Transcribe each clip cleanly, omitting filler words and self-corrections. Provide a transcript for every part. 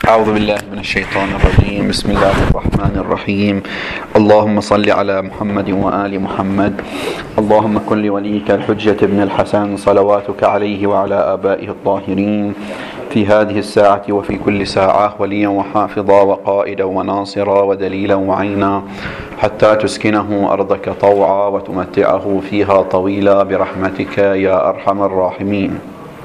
أعوذ بالله من الشيطان الرجيم. بسم الله الرحمن الرحيم. اللهم صل على محمد وآل محمد. اللهم كن لوليك الحجة ابن الحسن صلواتك عليه وعلى آبائه الطاهرين في هذه الساعة وفي كل ساعة وليا وحافظا وقائدا وناصرا ودليلا وعينا حتى تسكنه أرضك طوعا وتمتعه فيها طويلا برحمتك يا أرحم الراحمين.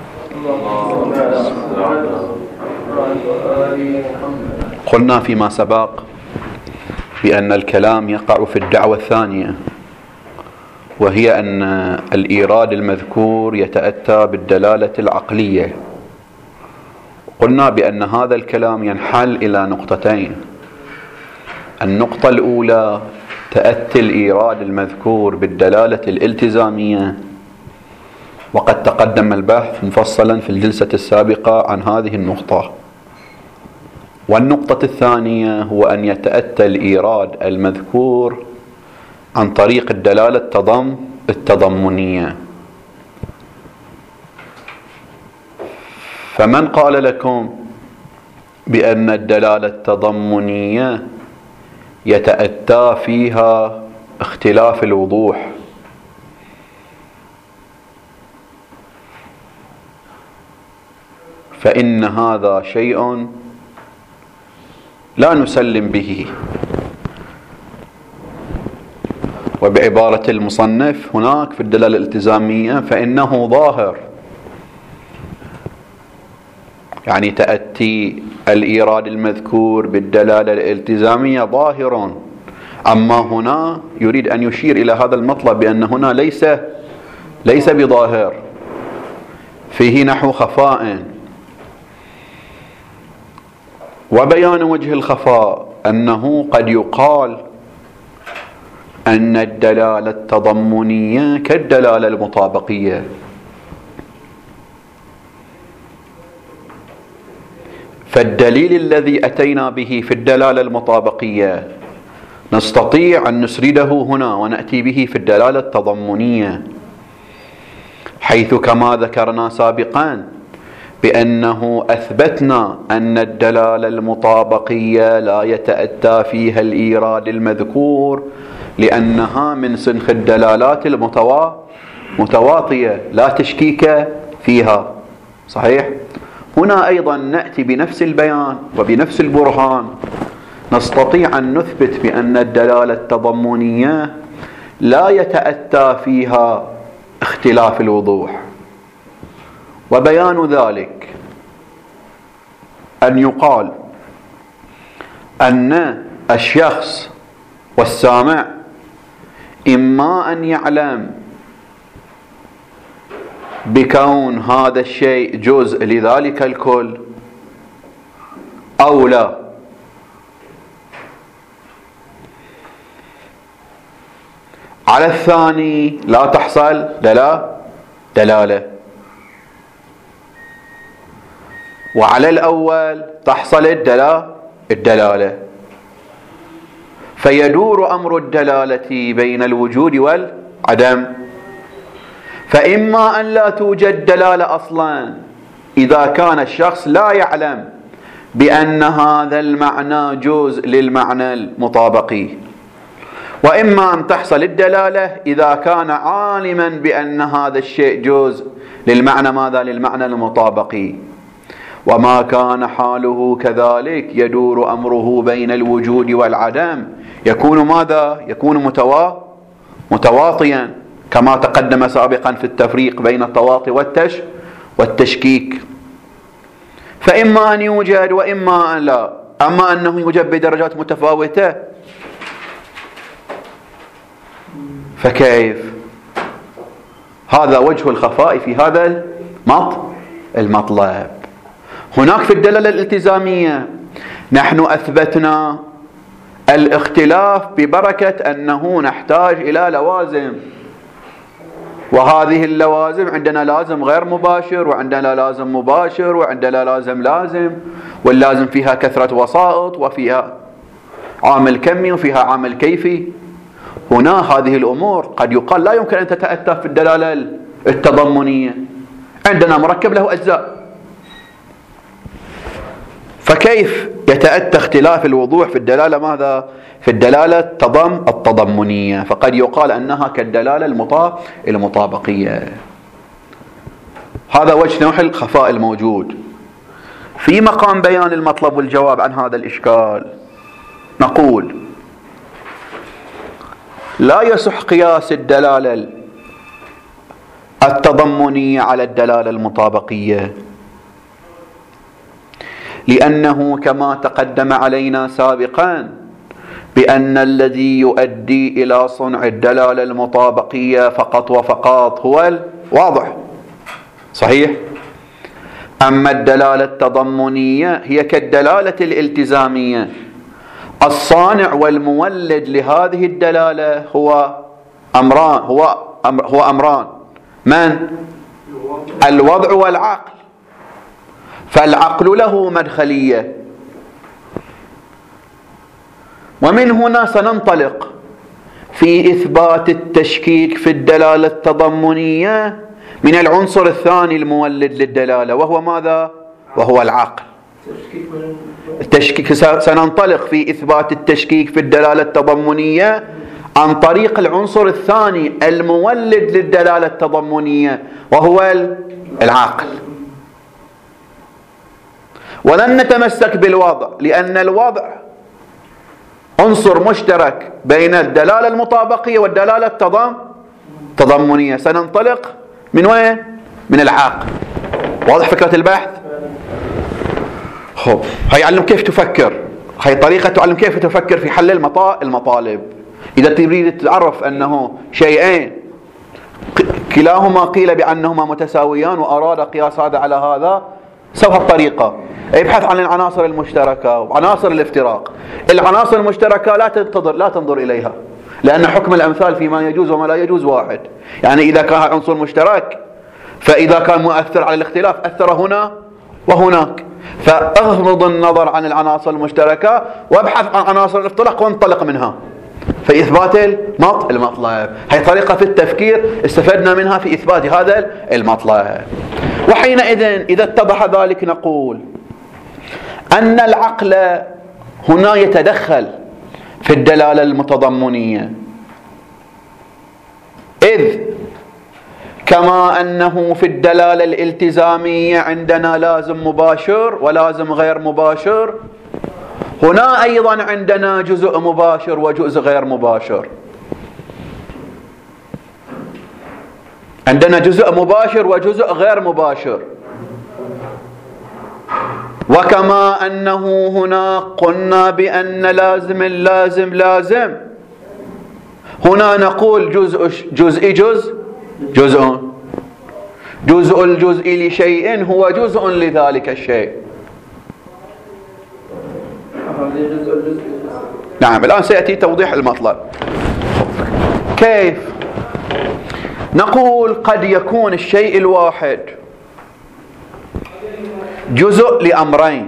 قلنا فيما سبق بأن الكلام يقع في الدعوة الثانية، وهي أن الإيراد المذكور يتأتى بالدلالة العقلية. قلنا بأن هذا الكلام ينحل إلى نقطتين. النقطة الأولى تأتي الإيراد المذكور بالدلالة الالتزامية، وقد تقدم البحث مفصلا في الجلسة السابقة عن هذه النقطة. والنقطة الثانية هو أن يتأتى الإيراد المذكور عن طريق الدلالة التضمنية. فمن قال لكم بأن الدلالة التضمنية يتأتى فيها اختلاف الوضوح؟ فإن هذا شيء لا نسلم به. وبعبارة المصنف هناك في الدلالة الالتزامية فإنه ظاهر، يعني تأتي الإيراد المذكور بالدلالة الالتزامية ظاهر. أما هنا يريد أن يشير إلى هذا المطلب بأن هنا ليس بظاهر، فيه نحو خفاء. وبيان وجه الخفاء أنه قد يقال أن الدلالة التضمنية كالدلالة المطابقية، فالدليل الذي أتينا به في الدلالة المطابقية نستطيع أن نسرده هنا ونأتي به في الدلالة التضمنية، حيث كما ذكرنا سابقا بأنه أثبتنا أن الدلالة المطابقية لا يتأتى فيها الإيراد المذكور لأنها من سنخ الدلالات المتواطية لا تشكيك فيها. صحيح؟ هنا أيضا نأتي بنفس البيان وبنفس البرهان، نستطيع أن نثبت بأن الدلالة التضمنية لا يتأتى فيها اختلاف الوضوح. وبيان ذلك أن يقال أن الشخص والسامع إما أن يعلم بكون هذا الشيء جزء لذلك الكل أو لا. على الثاني لا تحصل دلالة، وعلى الأول تحصل الدلالة. فيدور أمر الدلالة بين الوجود والعدم. فإما أن لا توجد دلالة أصلا إذا كان الشخص لا يعلم بأن هذا المعنى جزء للمعنى المطابقي، وإما أن تحصل الدلالة إذا كان عالما بأن هذا الشيء جزء للمعنى المطابقي. وما كان حاله كذلك يدور أمره بين الوجود والعدم، يكون ماذا؟ يكون متواطيا كما تقدم سابقا في التفريق بين التواطي والتشكيك. فإما أن يوجد وإما أن لا. أما أنه يوجد بدرجات متفاوتة فكيف؟ هذا وجه الخفاء في هذا المطلب. هناك في الدلالة الالتزامية نحن أثبتنا الاختلاف ببركة أنه نحتاج إلى لوازم، وهذه اللوازم عندنا لازم غير مباشر، وعندنا لازم مباشر، وعندنا لازم، واللازم فيها كثرة وسائط، وفيها عامل كمي، وفيها عامل كيفي. هنا هذه الأمور قد يقال لا يمكن أن تتأتى في الدلالة التضمنية. عندنا مركب له أجزاء، فكيف يتأتى اختلاف الوضوح في الدلالة ماذا؟ في الدلالة التضمنية، فقد يقال أنها كالدلالة المطابقية. هذا وجه نوع الخفاء الموجود. في مقام بيان المطلب والجواب عن هذا الإشكال نقول: لا يصح قياس الدلالة التضمنية على الدلالة المطابقية، لأنه كما تقدم علينا سابقا بأن الذي يؤدي إلى صنع الدلالة المطابقية فقط وفقط هو الواضح، صحيح؟ أما الدلالة التضمنية هي كالدلالة الالتزامية، الصانع والمولد لهذه الدلالة هو أمران من؟ الوضع والعقل، فالعقل له مدخلية. ومن هنا سننطلق في إثبات التشكيك في الدلالة التضمنية من العنصر الثاني المولد للدلالة، وهو ماذا؟ وهو العقل. التشكيك سننطلق في إثبات التشكيك في الدلالة التضمنية عن طريق العنصر الثاني المولد للدلالة التضمنية، وهو العقل. ولن نتمسك بالوضع، لأن الوضع عنصر مشترك بين الدلالة المطابقية والدلالة التضمنية. سننطلق من وين؟ من العقل. واضح فكرة البحث؟ خب، هي علم كيف تفكر، هي طريقة تعلم كيف تفكر في حل المطالب. إذا تريد تعرف أنه شيئين كلاهما قيل بأنهما متساويان وأراد قياس هذا على هذا، سوى الطريقة ابحث عن العناصر المشتركة وعناصر الافتراق. العناصر المشتركة لا تنظر إليها، لأن حكم الأمثال فيما يجوز وما لا يجوز واحد. يعني إذا كان عنصر مشترك فإذا كان مؤثر على الاختلاف أثر هنا وهناك، فاغض النظر عن العناصر المشتركة وابحث عن عناصر الافتراق وانطلق منها في إثبات المطلب. هي طريقة في التفكير استفدنا منها في إثبات هذا المطلب. وحينئذ إذا اتضح ذلك نقول أن العقل هنا يتدخل في الدلالة المتضمنية، إذ كما أنه في الدلالة الالتزامية عندنا لازم مباشر ولازم غير مباشر، هنا أيضا عندنا جزء مباشر وجزء غير مباشر. عندنا جزء مباشر وجزء غير مباشر. وكما أنه هنا قلنا بأن لازم هنا نقول جزء الجزء لشيء هو جزء لذلك الشيء. نعم، الآن سيأتي توضيح المطلب. كيف؟ نقول قد يكون الشيء الواحد جزء لأمرين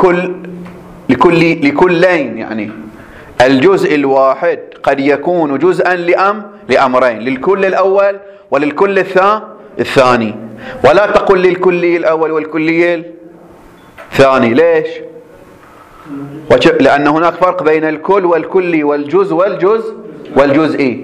لكلين، يعني الجزء الواحد قد يكون جزءا لأمرين، للكل الأول وللكل الثاني. ولا تقل للكلي الأول والكلي الثاني. ليش؟ لأن هناك فرق بين الكل والكلي والجزئي.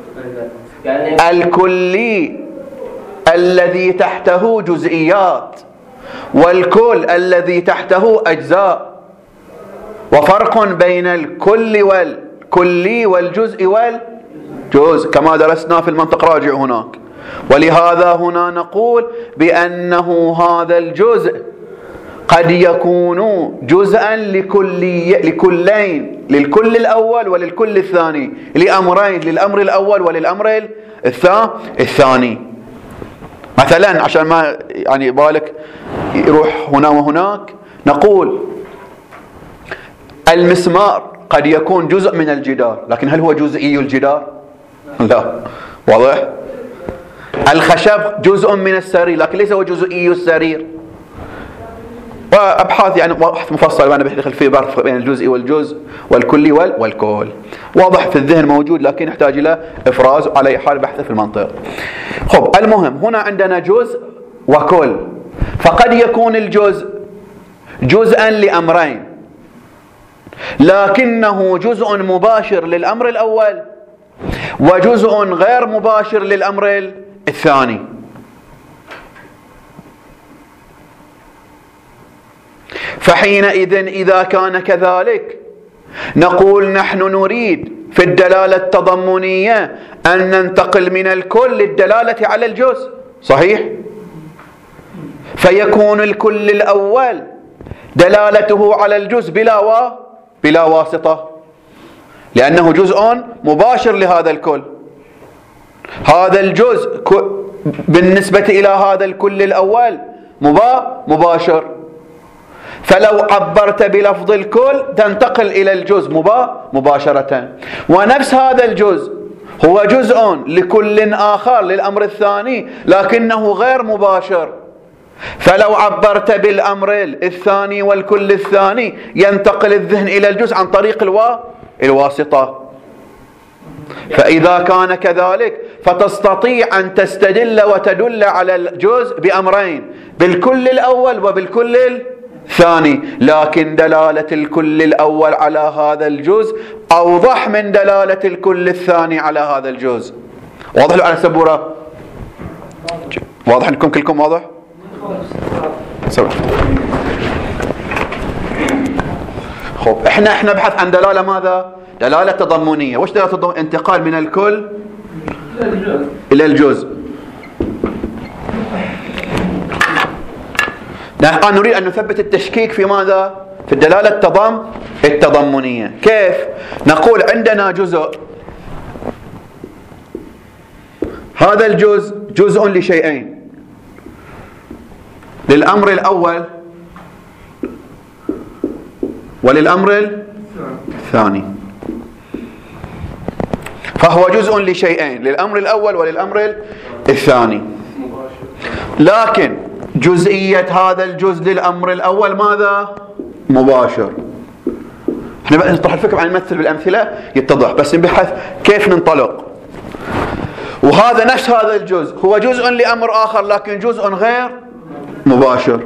الكلي الذي تحته جزئيات، والكل الذي تحته أجزاء، وفرق بين الكل والكلي والجزء والجزء كما درسنا في المنطق راجع هناك. ولهذا هنا نقول بأنه هذا الجزء قد يكون جزءا لكلين، للكل الأول وللكل الثاني، لأمرين، للأمر الأول وللأمر الثاني. مثلا عشان ما يعني بالك يروح هنا وهناك، نقول المسمار قد يكون جزء من الجدار، لكن هل هو جزئي الجدار؟ لا. واضح؟ الخشب جزء من السرير، لكن ليس هو جزئي السرير. وأبحاث يعني بحث مفصل أنا بحث في فرق بين الجزئي والجزء والكلي والكل، واضح في الذهن موجود، لكن يحتاج إلى إفراز على أي حال بحث في المنطق. خب، المهم هنا عندنا جزء وكل، فقد يكون الجزء جزءا لأمرين، لكنه جزء مباشر للأمر الأول وجزء غير مباشر للأمر الثاني. فحينئذ إذا كان كذلك نقول نحن نريد في الدلالة التضمنية أن ننتقل من الكل للدلالة على الجزء، صحيح؟ فيكون الكل الأول دلالته على الجزء بلا واسطة، لأنه جزء مباشر لهذا الكل. هذا الجزء بالنسبة إلى هذا الكل الأول مباشر، فلو عبرت بلفظ الكل تنتقل إلى الجزء مباشرة. ونفس هذا الجزء هو جزء لكل آخر للأمر الثاني لكنه غير مباشر، فلو عبرت بالأمر الثاني والكل الثاني ينتقل الذهن إلى الجزء عن طريق الواسطة. فإذا كان كذلك فتستطيع أن تستدل وتدل على الجزء بأمرين، بالكل الأول وبالكل الثاني، لكن دلالة الكل الأول على هذا الجزء أوضح من دلالة الكل الثاني على هذا الجزء. واضح على السبورة؟ واضح عندكم كلكم؟ واضح؟ خب احنا نبحث عن دلالة ماذا؟ دلالة تضمنية. وش دلالة تضمنية؟ انتقال من الكل إلى الجزء. نحن نريد أن نثبت التشكيك في ماذا؟ في الدلالة التضمنية. كيف؟ نقول عندنا جزء، هذا الجزء جزء لشيئين، للأمر الأول وللأمر الثاني، فهو جزء لشيئين، للأمر الأول وللأمر الثاني، لكن جزئية هذا الجزء للأمر الأول ماذا؟ مباشر. احنا بقى نطرح الفكرة عن نمثل بالأمثلة يتضح، بس نبحث كيف ننطلق. وهذا نفس هذا الجزء هو جزء لأمر آخر لكن جزء غير مباشر.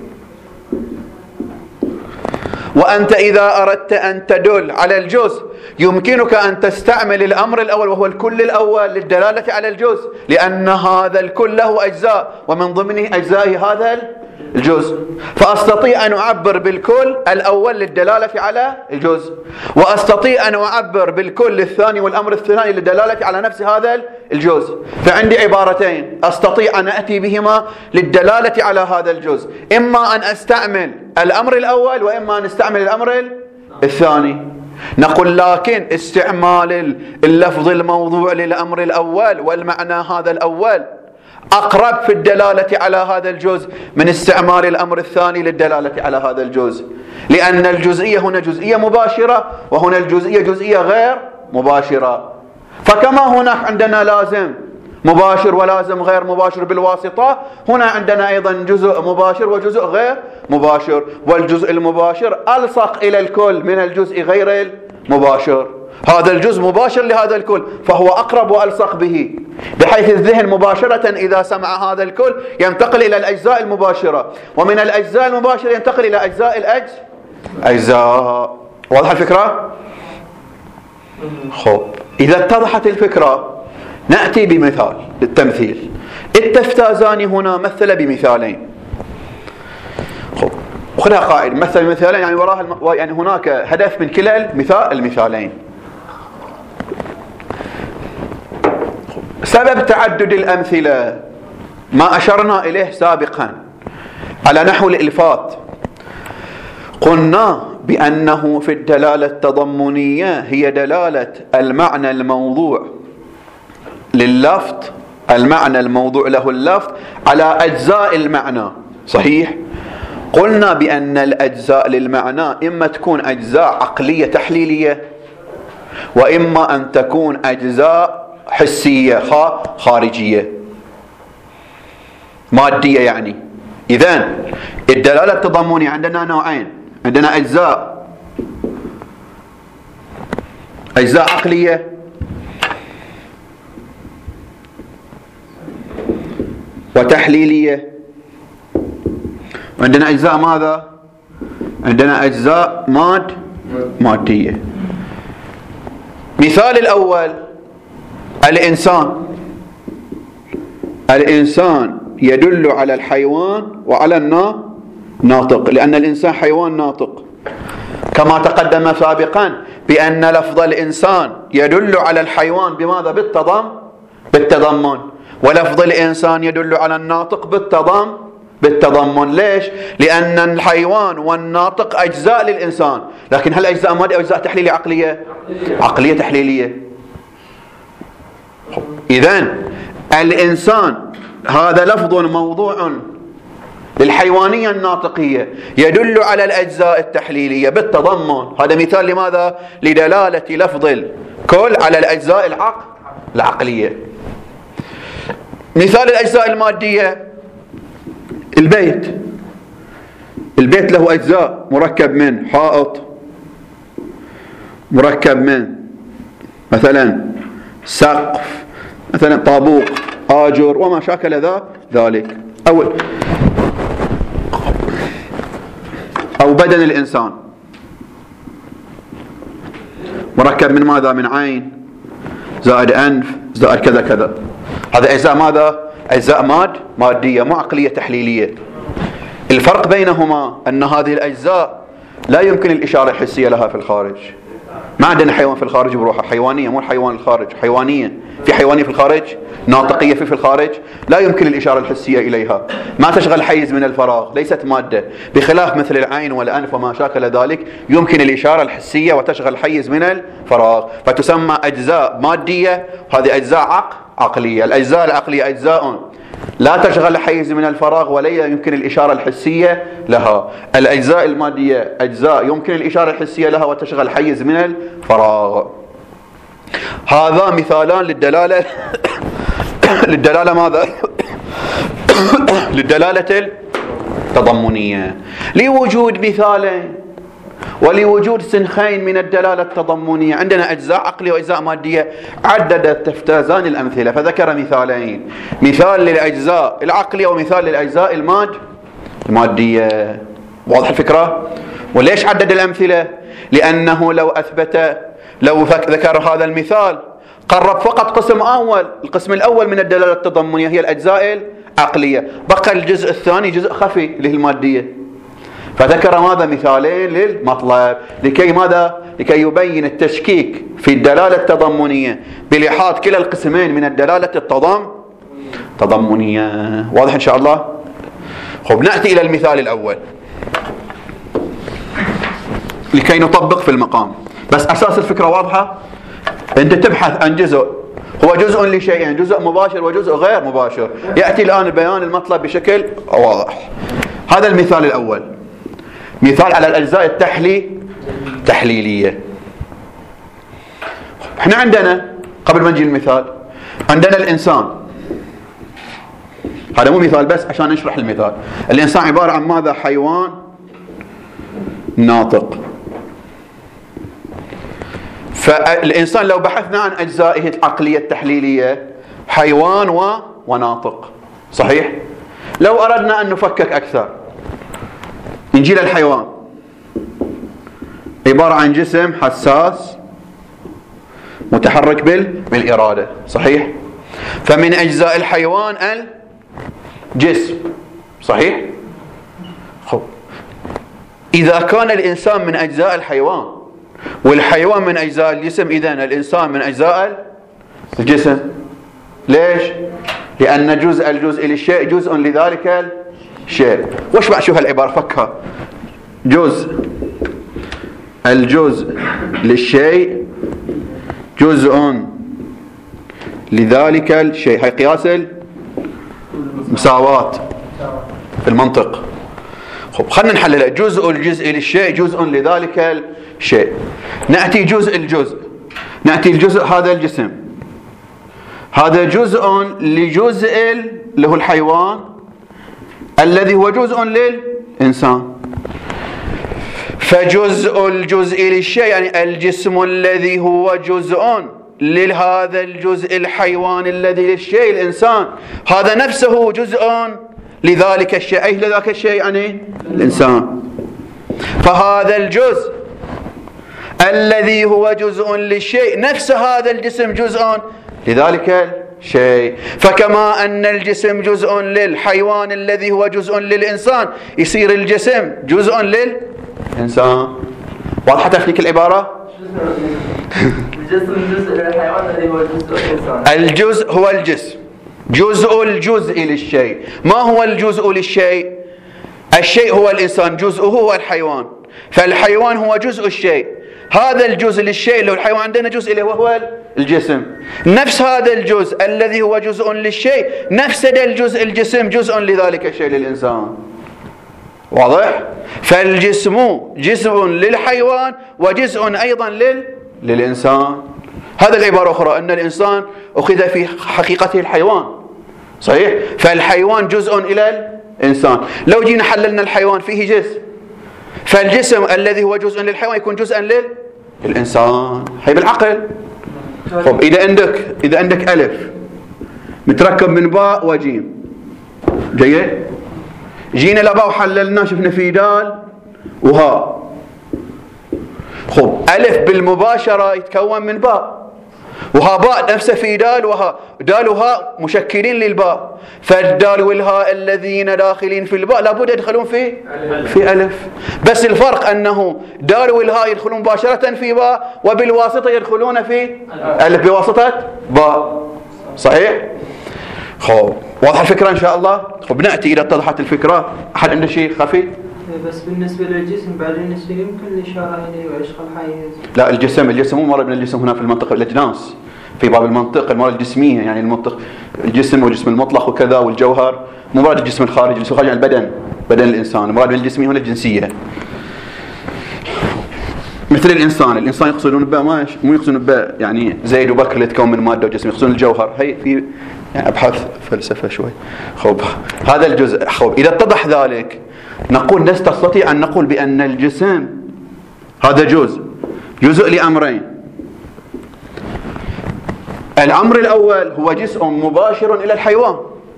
وأنت إذا أردت أن تدل على الجزء يمكنك أن تستعمل الأمر الأول وهو الكل الأول للدلالة على الجزء، لأن هذا الكل له أجزاء ومن ضمنه أجزاء هذا الجزء، فأستطيع أن أعبر بالكل الأول للدلالة على الجزء، وأستطيع أن أعبر بالكل الثاني والأمر الثاني للدلالة على نفس هذا الجزء. فعندي عبارتين أستطيع أن أتي بهما للدلالة على هذا الجزء، إما أن أستعمل الأمر الأول وإما أن أستعمل الأمر الثاني. نقول لكن استعمال اللفظ الموضوع للأمر الأول والمعنى هذا الأول أقرب في الدلالة على هذا الجزء من استعمال الأمر الثاني للدلالة على هذا الجزء، لأن الجزئية هنا جزئية مباشرة وهنا الجزئية جزئية غير مباشرة. فكما هناك عندنا لازم مباشر ولازم غير مباشر بالواسطة، هنا عندنا أيضا جزء مباشر وجزء غير مباشر، والجزء المباشر ألصق إلى الكل من الجزء غير المباشر. هذا الجزء مباشر لهذا الكل فهو أقرب وألصق به، بحيث الذهن مباشرة إذا سمع هذا الكل ينتقل إلى الأجزاء المباشرة، ومن الأجزاء المباشرة ينتقل إلى أجزاء الأجزاء. واضح الفكرة؟ خب إذا اتضحت الفكرة نأتي بمثال للتمثيل. التفتازاني هنا مثل بمثالين. خب وخذها قاعدة، مثل بمثالين يعني وراها يعني هناك هدف من كلا المثالين. سبب تعدد الأمثلة ما أشرنا إليه سابقا على نحو الإلفات، قلنا بأنه في الدلالة التضمنية هي دلالة المعنى الموضوع لللفظ، المعنى الموضوع له اللفظ على أجزاء المعنى، صحيح؟ قلنا بأن الأجزاء للمعنى إما تكون أجزاء عقلية تحليلية وإما أن تكون أجزاء حسية خارجية مادية يعني. إذن الدلالة التضمنية عندنا نوعين، عندنا أجزاء عقلية وتحليلية، وعندنا أجزاء ماذا؟ عندنا أجزاء مادية. مثال الأول الإنسان يدل على الحيوان وعلى الناطق، لأن الإنسان حيوان ناطق، كما تقدم سابقا بأن لفظ الإنسان يدل على الحيوان بماذا؟ بالتضمن، ولفظ الإنسان يدل على الناطق بالتضمن. ليش؟ لأن الحيوان والناطق أجزاء للإنسان، لكن هل أجزاء مادية أو أجزاء تحليلية عقلية تحليلية. إذن الإنسان هذا لفظ موضوع للحيوانية الناطقية يدل على الأجزاء التحليلية بالتضمن. هذا مثال لماذا؟ لدلالة لفظ الكل على الأجزاء العقلية. مثال الأجزاء المادية البيت له أجزاء، مركب من حائط، مركب من مثلا سقف، مثلا طابوق، آجر، وما شاكل ذلك، أو بدن الإنسان مركب من ماذا؟ من عين زائد أنف زائد كذا كذا. هذا أجزاء ماذا؟ أجزاء مادية مو عقلية تحليلية. الفرق بينهما أن هذه الأجزاء لا يمكن الإشارة الحسية لها في الخارج. ما عندنا حيوان في الخارج بروحه، حيوانية، مو الحيوان الخارج، حيوانية. في حيوانية في الخارج، ناطقية في الخارج، لا يمكن الإشارة الحسية إليها، ما تشغل حيز من الفراغ، ليست مادة، بخلاف مثل العين والأنف وما شاكل ذلك يمكن الإشارة الحسية وتشغل حيز من الفراغ، فتسمى أجزاء مادية. هذه أجزاء عقلية. الأجزاء العقلية أجزاء لا تشغل حيز من الفراغ ولا يمكن الإشارة الحسية لها. الأجزاء المادية أجزاء يمكن الإشارة الحسية لها وتشغل حيز من الفراغ. هذا مثالان للدلالة ماذا؟ للدلالة التضمنية. لوجود مثالين ولوجود سنخين من الدلالة التضمنية، عندنا أجزاء عقلية وأجزاء مادية، عدد التفتازان الأمثلة فذكر مثالين، مثال للأجزاء العقلية ومثال للأجزاء المادية. واضح الفكرة؟ وليش عدد الأمثلة؟ لأنه لو ذكر هذا المثال قرب فقط قسم أول، القسم الأول من الدلالة التضمنية هي الأجزاء العقلية، بقى الجزء الثاني جزء خفي اللي هي المادية، فذكر ماذا؟ مثالين للمطلب، لكي ماذا؟ لكي يبين التشكيك في الدلالة التضمنية بلحاظ كلا القسمين من الدلالة التضمنية. واضح إن شاء الله؟ خب نأتي إلى المثال الأول لكي نطبق في المقام، بس أساس الفكرة واضحة. أنت تبحث عن جزء هو جزء لشيئين، جزء مباشر وجزء غير مباشر، يأتي الآن بيان المطلب بشكل واضح. هذا المثال الأول مثال على الأجزاء التحليلية. احنا عندنا قبل ما نجي المثال عندنا الإنسان، هذا مو مثال بس عشان نشرح المثال. الإنسان عبارة عن ماذا؟ حيوان ناطق. فالإنسان لو بحثنا عن أجزائه العقلية التحليلية حيوان وناطق، صحيح؟ لو أردنا أن نفكك أكثر نجي للحيوان، عبارة عن جسم حساس متحرك بالإرادة، صحيح؟ فمن أجزاء الحيوان الجسم، صحيح؟ خب إذا كان الإنسان من أجزاء الحيوان والحيوان من أجزاء الجسم، إذن الإنسان من أجزاء الجسم. ليش؟ لأن الجزء للشيء جزء لذلك الشيء. وش بقى؟ شوف العبارة فكها، الجزء للشيء جزء لذلك الشيء، هي قياس المساواة في المنطق. خب خلنا نحللها، الجزء للشيء جزء لذلك الشيء. نأتي نأتي الجزء هذا الجسم، هذا جزء لجزء اللي هو الحيوان الذي هو جزء للإنسان. فجزء للشيء يعني الجسم الذي هو جزء لهذا الجزء الحيوان الذي للشيء الإنسان، هذا نفسه جزء لذلك الشيء، أي لذلك الشيء يعني الإنسان. فهذا الجزء الذي هو جزء للشيء نفس هذا الجسم جزء لذلك الشيء. فكما أن الجسم جزء للحيوان الذي هو جزء للإنسان، يصير الجسم جزء للإنسان. واضحة تفكيك العبارة؟ الجسم جزء للحيوان الذي هو جزء للإنسان. الجزء هو الجسم، جزء الجزء للشيء. ما هو الجزء للشيء؟ الشيء هو الإنسان، جزءه هو الحيوان، فالحيوان هو جزء الشيء. هذا الجزء للشيء اللي هو الحيوان عندنا جزء اللي هو الجسم. نفس هذا الجزء الذي هو جزء للشيء نفس الجزء الجسم جزء لذلك الشيء للإنسان. واضح؟ فالجسم جزء للحيوان وجزء أيضا للإنسان. هذا العبارة أخرى أن الإنسان أخذ في حقيقته الحيوان، صحيح؟ فالحيوان جزء إلى الإنسان. لو جينا حللنا الحيوان فيه جسم، فالجسم الذي هو جزء للحيوان يكون جزءا للإنسان. هي بالعقل. طب إذا عندك ألف متركب من باء وجيم، جيد؟ جينا لباء وحللناه شفنا فيه دال وهاء. خب ألف بالمباشرة يتكون من باء، وها باء نفسه في دال وهاء، دال وهاء مشكلين للباء، فالدال والهاء الذين داخلين في الباء لابد يدخلون في ألف. بس الفرق أنه دال والهاء يدخلون مباشرة في باء، وبالواسطة يدخلون في ألف بواسطة باء. صحيح؟ خب واضح الفكرة إن شاء الله؟ خب نأتي إذا اتضحت الفكرة. أحد عنده شيء خفي؟ بس بالنسبة للجسم بعدين يمكن الإشارة إليه ويشغل حيز. لا، الجسم مو مرة من الجسم هنا في المنطق الأجناس، في باب المنطق المرة الجسمية، يعني المنطق الجسم والجسم المطلق وكذا والجوهر، مو مراد الجسم الخارجي، الجسم الخارجي عن البدن، بدن الإنسان. مراد من الجسمية هنا الجنسية. مثل الإنسان يقصدون به مو يقصدون به يعني زيد وبكر اللي يتكون من مادة وجسم، يقصدون الجوهر. هي في يعني أبحاث فلسفة شوي. خب هذا الجزء. خب إذا اتضح ذلك نستطيع أن نقول بأن الجسم هذا جزء لأمرين. الأمر الأول هو جزء مباشر إلى الحيوان،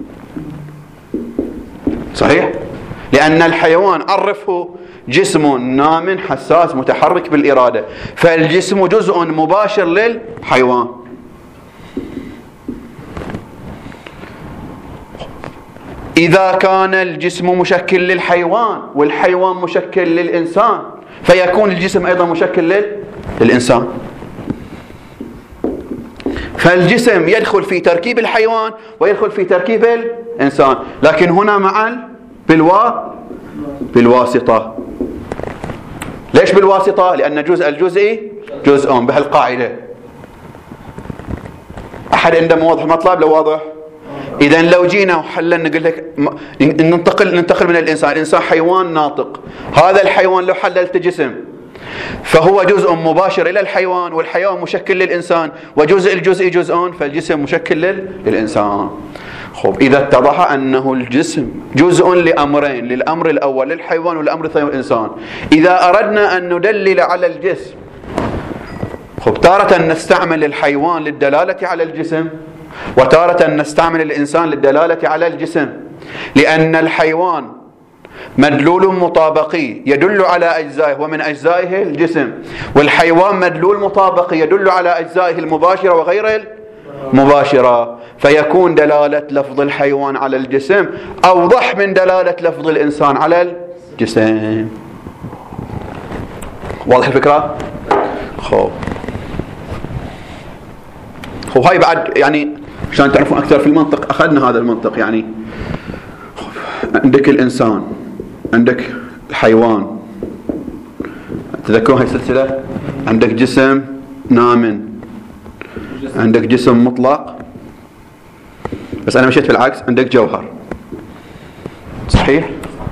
صحيح؟ لأن الحيوان عرفه جسم نام حساس متحرك بالإرادة، فالجسم جزء مباشر للحيوان. إذا كان الجسم مشكل للحيوان والحيوان مشكل للإنسان، فيكون الجسم أيضا مشكل للإنسان. فالجسم يدخل في تركيب الحيوان ويدخل في تركيب الإنسان، لكن هنا معا بالواسطة. ليش بالواسطة؟ لأن الجزء جزء بهالقاعدة. أحد عنده واضح المطلب؟ لو واضح. إذا لو جينا وحللنا نقول لك ننتقل من الإنسان حيوان ناطق. هذا الحيوان لو حللت جسم فهو جزء مباشر إلى الحيوان، والحيوان مشكل للإنسان، وجزء جزء، فالجسم مشكل للإنسان. خب إذا اتضح أنه الجسم جزء لأمرين، للأمر الأول للحيوان والأمر الثاني للإنسان. إذا أردنا أن ندلل على الجسم، خب تارة نستعمل الحيوان للدلالة على الجسم، وتارة نستعمل الإنسان للدلالة على الجسم، لأن الحيوان مدلول مطابقي يدل على أجزائه ومن أجزائه الجسم، والحيوان مدلول مطابقي يدل على أجزائه المباشرة وغير المباشرة، فيكون دلالة لفظ الحيوان على الجسم أوضح من دلالة لفظ الإنسان على الجسم. واضح الفكرة؟ خب هاي بعد يعني عشان تعرفون أكثر في المنطق أخذنا هذا المنطق. يعني عندك الإنسان، عندك الحيوان، تذكرون هاي السلسلة؟ عندك جسم نام، عندك جسم مطلق، بس أنا مشيت في العكس، عندك جوهر، صحيح؟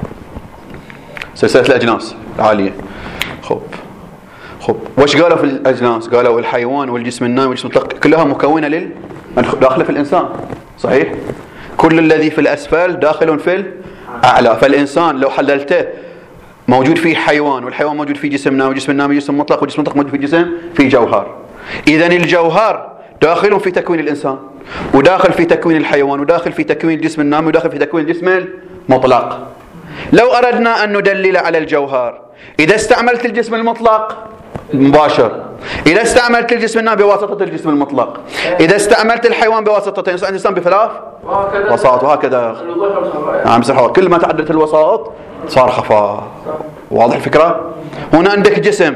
سلسلة الأجناس العالية. خب وش قالوا في الأجناس؟ قالوا الحيوان والجسم النام والجسم المطلق كلها مكونة داخلة في الإنسان، صحيح؟ كل الذي في الأسفل داخل في الأعلى. فالإنسان لو حللته موجود فيه حيوان، والحيوان موجود فيه جسم نام، وجسم النام جسم مطلق، وجسم مطلق موجود فيه جسم فيه جوهر. إذن الجوهر داخل في تكوين الإنسان، وداخل في تكوين الحيوان، وداخل في تكوين الجسم النام، وداخل في تكوين الجسم المطلق. لو أردنا أن ندلل على الجوهر إذا استعملت الجسم المطلق مباشر، إذا استعملت الجسم النامي بواسطة الجسم المطلق، إذا استعملت الحيوان بواسطتين يصير الإنسان بثلاث وسائط. وهكذا نعم صحيح. كل ما تعددت الوسائط صار خفاء. واضح الفكرة؟ هنا عندك جسم،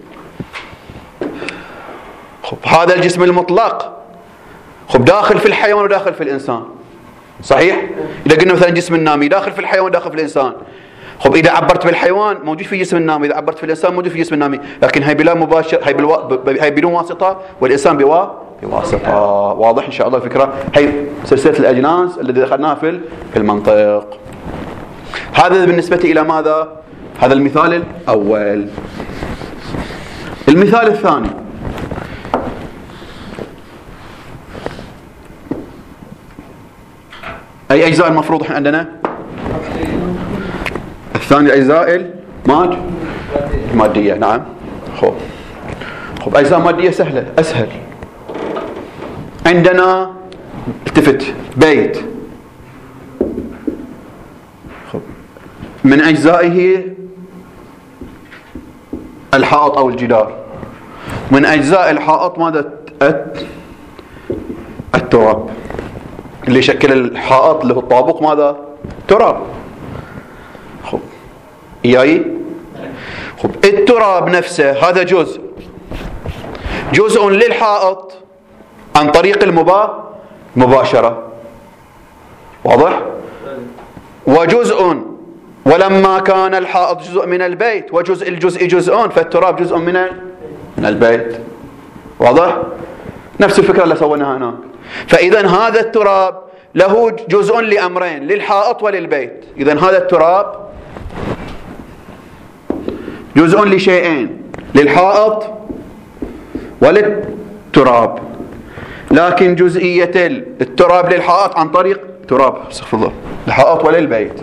هذا الجسم المطلق داخل في الحيوان وداخل في الإنسان، صحيح؟ إذا قلنا مثلا جسم النامي داخل في الحيوان وداخل في الإنسان، إذا عبرت بالحيوان موجود في جسم النامي، إذا عبرت في الإنسان موجود في جسم النامي، لكن هي بلا مباشر، هي بدون واسطة، والإنسان بواسطة. واضح إن شاء الله الفكرة؟ هي سلسلة الأجناس الذي دخلناها في المنطق. هذا بالنسبة إلى ماذا؟ هذا المثال الأول. المثال الثاني، أي أجزاء المفروض إحنا عندنا؟ الثاني أجزاء المادية. نعم. خب أجزاء مادية سهلة، أسهل. عندنا التفت بيت، من أجزائه الحائط أو الجدار، من أجزاء الحائط ماذا؟ التراب اللي يشكل الحائط اللي هو الطابق، ماذا؟ تراب. التراب نفسه هذا جزء للحائط عن طريق المباشرة. واضح؟ وجزء، ولما كان الحائط جزء من البيت وجزء الجزء جزء، فالتراب جزء من البيت. واضح؟ نفس الفكرة اللي سويناها هنا. فإذا هذا التراب له جزء لأمرين، للحائط وللبيت. إذا هذا التراب جزء لشيئين، للحائط وللتراب، لكن جزئية التراب للحائط عن طريق استغفر الله، الحائط وللبيت.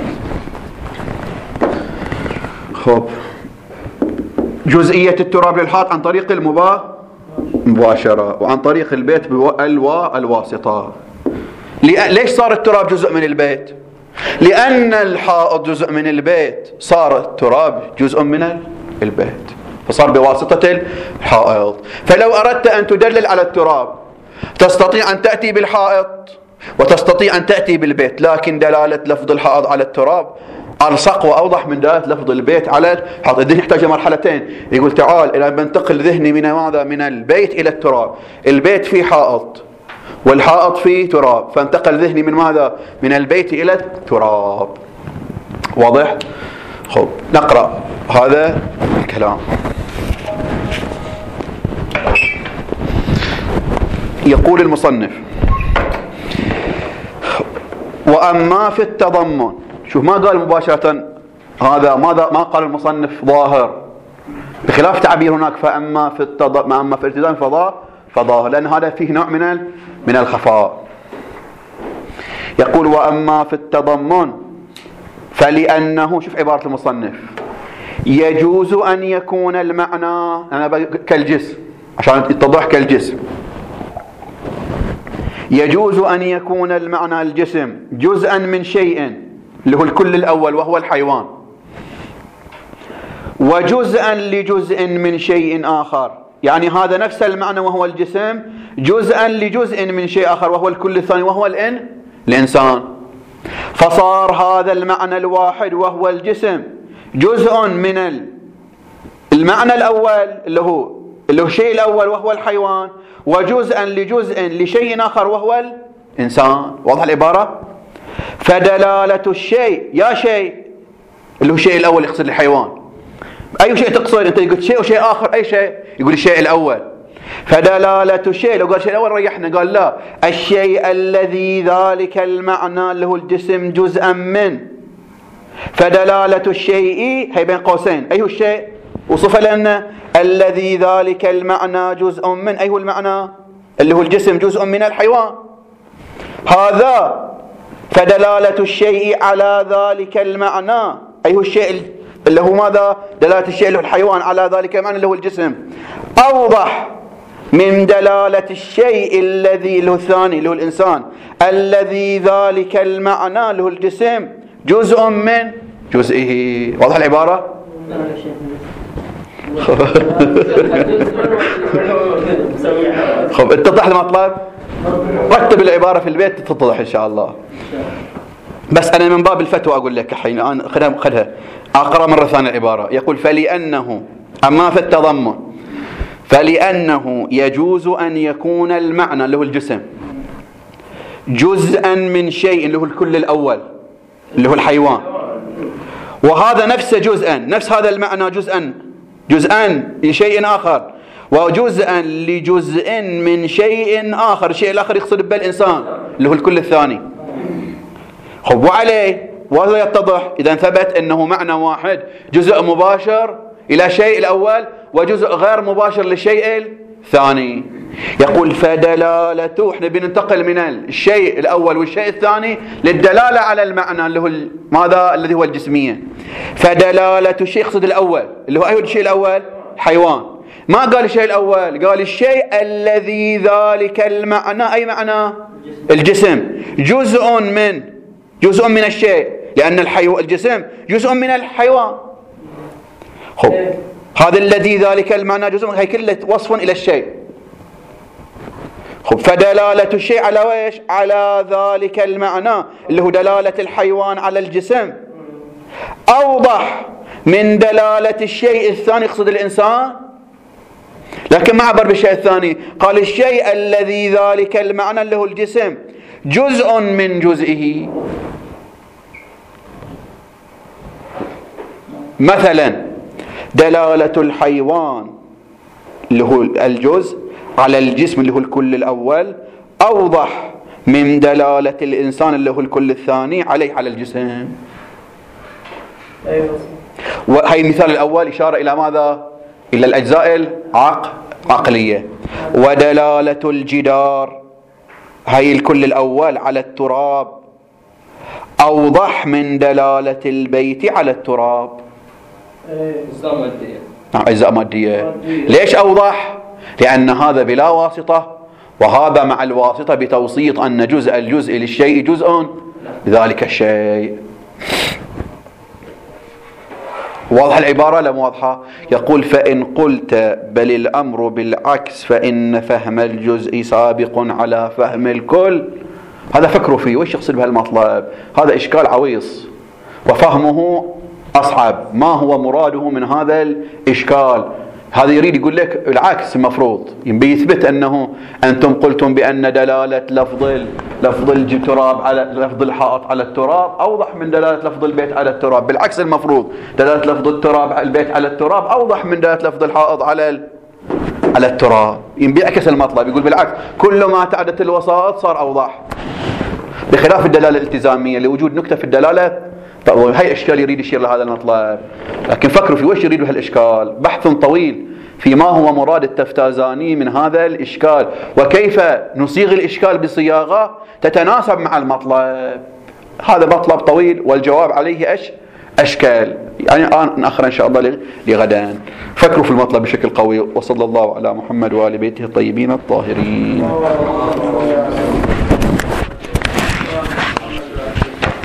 جزئية التراب للحائط عن طريق المباشرة، وعن طريق البيت الواسطة. ليش صار التراب جزء من البيت؟ لأن الحائط جزء من البيت، صار التراب جزء من البيت، فصار بواسطة الحائط. فلو أردت أن تدلل على التراب تستطيع أن تأتي بالحائط وتستطيع أن تأتي بالبيت، لكن دلالة لفظ الحائط على التراب ألصق وأوضح من دلالة لفظ البيت على الحائط. الذهن يحتاج مرحلتين. يقول تعال إلى بنتقل ذهني من ماذا؟ من البيت إلى التراب. البيت فيه حائط والحائط فيه تراب، فانتقل ذهني من ماذا؟ من البيت إلى التراب. واضح؟ نقرأ هذا الكلام. يقول المصنف: وأما في التضمن، شوف ما قال مباشرة هذا، ما قال المصنف ظاهر، بخلاف تعبير هناك فأما في أما في الالتزام فظاهر، لأن هذا فيه نوع من الخفاء. يقول: وأما في التضمن فلأنه، شوف عبارة المصنف، يجوز أن يكون المعنى، أنا كالجسم عشان يتضح كالجسم، يجوز أن يكون المعنى الجسم جزءا من شيء اللي هو الكل الأول وهو الحيوان، وجزءا لجزء من شيء آخر، يعني هذا نفس المعنى وهو الجسم جزءا لجزء من شيء آخر وهو الكل الثاني وهو الإنسان. فصار هذا المعنى الواحد وهو الجسم جزء من المعنى الأول اللي هو الشيء الأول وهو الحيوان، وجزءا لجزء لشيء آخر وهو الإنسان. واضح العبارة؟ فدلالة الشيء، يا شيء اللي هو الشيء الأول يقصد الحيوان، أي شيء تقصد أنت؟ قلت شيء وشيء آخر، أي شيء؟ يقول الشيء الأول. فدلالة الشيء، لو قال الشيء الأول ريحنا، قال لا، الشيء الذي ذلك المعنى اللي هو الجسم جزءا من. فدلالة الشيء هي بين قوسين، أي هو الشيء؟ وصف لنا الذي ذلك المعنى جزء من، أي هو المعنى؟ اللي هو الجسم جزء من الحيوان هذا. فدلالة الشيء على ذلك المعنى، أي هو الشيء اللي هو ماذا؟ دلالة الشيء اللي هو الحيوان على ذلك المعنى اللي هو الجسم، أوضح من دلالة الشيء الذي اللي هو الثاني اللي هو الإنسان، الذي ذلك المعنى اللي هو الجسم جزء من جزئه. واضح العبارة؟ خب اتضح المطلب؟ رتب العبارة في البيت تتضح إن شاء الله. بس أنا من باب الفتوى أقول لك الحين الآن خذها أقرأ مرة ثانية العبارة. يقول فلأنه، أما في التضمن، فلأنه يجوز أن يكون المعنى اللي هو الجسم جزءا من شيء اللي هو الكل الأول اللي هو الحيوان، وهذا نفسه جزءا، نفس هذا المعنى جزءا لشيء آخر، وجزءا لجزء من شيء آخر. الشيء الآخر يقصد به الإنسان اللي هو الكل الثاني. خب وعليه وهذا يتضح إذا ثبت أنه معنى واحد، جزء مباشر إلى شيء الأول وجزء غير مباشر للشيء الثاني. يقول فدلالته، احنا بننتقل من الشيء الأول والشيء الثاني للدلالة على المعنى اللي هو ماذا؟ الذي هو الجسمية. فدلالة الشيء يقصد الأول اللي هو أي الشيء الأول؟ حيوان. ما قال الشيء الأول، قال الشيء الذي ذلك المعنى. أي معنى؟ الجسم جزء من الشيء، لأن الجسم جزء من الحيوان. خب هذا الذي ذلك المعنى جزء، هي كله وصف إلى الشيء. خب فدلالة الشيء على ويش؟ على ذلك المعنى اللي هو دلالة الحيوان على الجسم أوضح من دلالة الشيء الثاني يقصد الإنسان، لكن ما عبر بالشيء الثاني. قال الشيء الذي ذلك المعنى اللي هو الجسم جزء من جزئه. مثلا دلالة الحيوان اللي هو الجزء على الجسم اللي هو الكل الأول أوضح من دلالة الإنسان اللي هو الكل الثاني عليه على الجسم. وهي المثال الأول إشارة إلى ماذا؟ إلى الأجزاء العقلية. ودلالة الجدار، هي الكل الأول على التراب أوضح من دلالة البيت على التراب. أجزاء مادية. ليش أوضح؟ لأن هذا بلا واسطة وهذا مع الواسطة بتوسيط، أن الجزء للشيء جزء لذلك الشيء. واضح العبارة لم واضحة؟ يقول فإن قلت بل الأمر بالعكس فإن فهم الجزء سابق على فهم الكل. هذا فكروا فيه، وش يقصد بهالمطلب؟ هذا إشكال عويص وفهمه أصعب. ما هو مراده من هذا الإشكال؟ هذا يريد يقول لك العكس. المفروض يثبت أنه أنتم قلتم بأن دلالة لفظ التراب على لفظ الحائط على التراب أوضح من دلالة لفظ البيت على التراب. بالعكس المفروض دلالة لفظ التراب على البيت على التراب أوضح من دلالة لفظ الحائط على التراب. بيعكس المطلب، يقول بالعكس كل ما تعدت الوسائط صار أوضح، بخلاف الدلالة الالتزامية لوجود نكتة في الدلالة. طيب هاي إشكال يريد يشير لهذا المطلب، لكن فكروا في وش يريد هالإشكال. بحث طويل في ما هو مراد التفتازاني من هذا الإشكال، وكيف نصيغ الإشكال بصياغة تتناسب مع المطلب. هذا مطلب طويل والجواب عليه أشكال، يعني الآن نأخر إن شاء الله لغدا. فكروا في المطلب بشكل قوي. وصلى الله على محمد وآل بيته الطيبين الطاهرين.